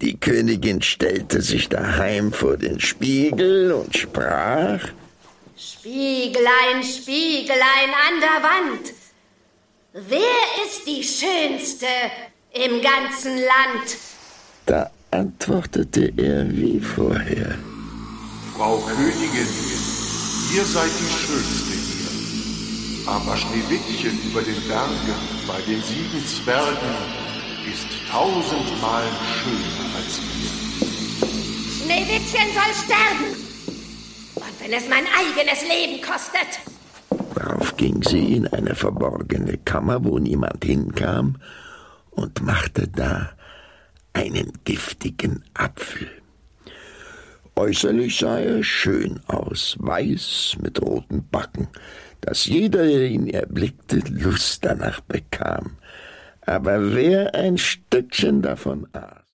Die Königin stellte sich daheim vor den Spiegel und sprach: Spieglein, Spieglein an der Wand, wer ist die Schönste im ganzen Land? Da antwortete er wie vorher: Frau Königin, ihr seid die Schönste hier. Aber Schneewittchen über den Bergen bei den 7 Zwergen ist 1000-mal schöner als ihr. Schneewittchen soll sterben. Und wenn es mein eigenes Leben kostet. Darauf ging sie in eine verborgene Kammer, wo niemand hinkam, und machte da einen giftigen Apfel. Äußerlich sah er schön aus, weiß mit roten Backen, dass jeder, der ihn erblickte, Lust danach bekam. Aber wer ein Stückchen davon aß,